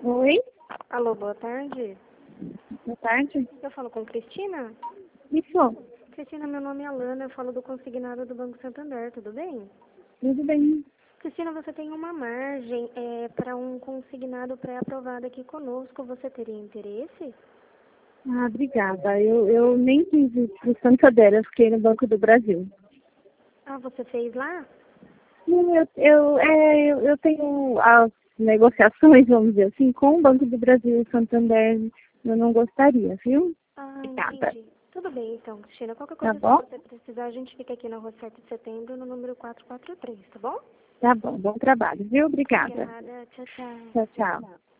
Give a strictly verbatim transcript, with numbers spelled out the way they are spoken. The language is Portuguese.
Oi, Alô, boa tarde. boa tarde. Eu falo com Cristina? Isso, Cristina, meu nome é Alana, eu falo do consignado do Banco Santander, tudo bem? tudo bem. Cristina, você tem uma margem é, para um consignado pré-aprovado aqui conosco, você teria interesse? Ah, obrigada. Eu, eu nem quis ir para o Santander, eu fiquei no Banco do Brasil. Ah, você fez lá? Sim, Eu, eu, é, eu, eu tenho as negociações, vamos dizer assim, com o Banco do Brasil e o Santander. Eu não gostaria, viu? Ah, Obrigada. entendi. Tudo bem, então, Cristina. Qualquer Tá coisa, se bom? você precisar, a gente fica aqui na rua sete de setembro, no número quatrocentos e quarenta e três, tá bom? Tá bom. Bom trabalho, viu? Obrigada. Obrigada. Tchau, tchau. Tchau, tchau.